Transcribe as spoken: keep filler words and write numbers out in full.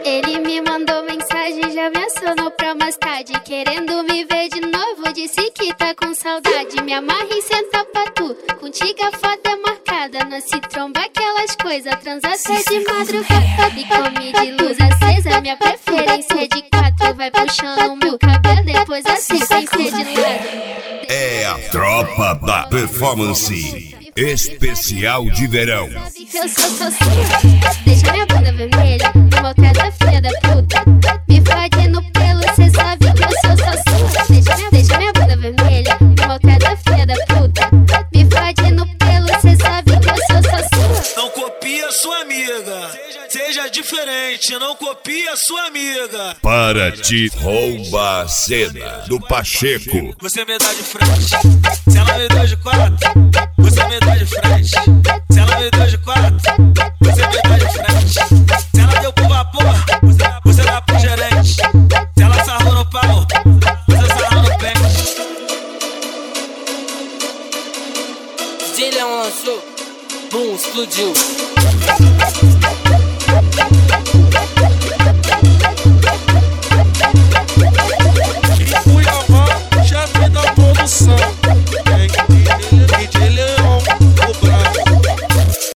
Ele me mandou mensagem, já me acionou pra mais tarde, querendo me ver de novo, disse que tá com saudade. Me amarra e senta pra tu, contigo a foto é marcada. Nós se tromba aquelas coisas, transa até de madrugada. E come de luz acesa, minha preferência é de quatro. Vai puxando o meu cabelo, depois a sequência de lado. É a tropa da performance especial de verão. Eu sou, sou sua, deixa minha bunda vermelha, me maltrata filha da puta. Me fode no pelo, cê sabe que eu sou só sua. Deixa minha, deixa minha bunda vermelha, me maltrata filha da puta. Me fode no pelo, cê sabe que eu sou só sua. Não copia sua amiga, seja diferente, não copia sua amiga. Para te rouba a cena do Pacheco. Você me dá de frente, se ela me dá de quatro, você me dá de frente. Se ela me dá de quatro, você me dá de frente. Se ela deu pro vapor, você, você dá pro gerente. Se ela sarrou no pau, você sarrou no pé. D J Leão lançou, bum, explodiu.